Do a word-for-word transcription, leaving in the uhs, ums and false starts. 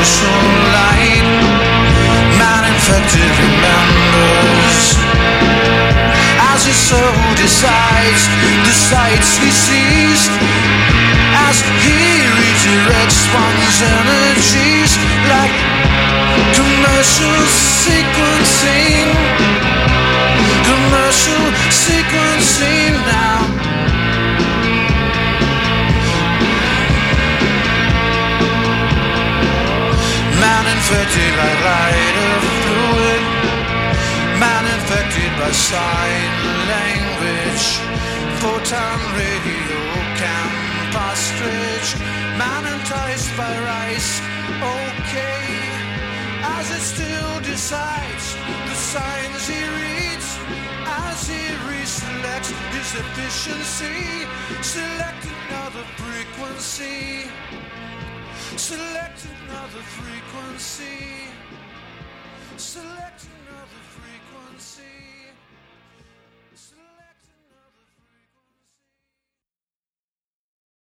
commercial light. Man infected remembers as his soul decides the sights he sees, as he redirects one's energies like commercial sequencing. Commercial sequencing now. Man infected by lighter fluid. Man infected by sign language. Photon radio camp ostrich. Man enticed by rice. Okay, as it still decides the signs he reads, as he reselects his efficiency. Select another frequency. Select another frequency. Select another frequency.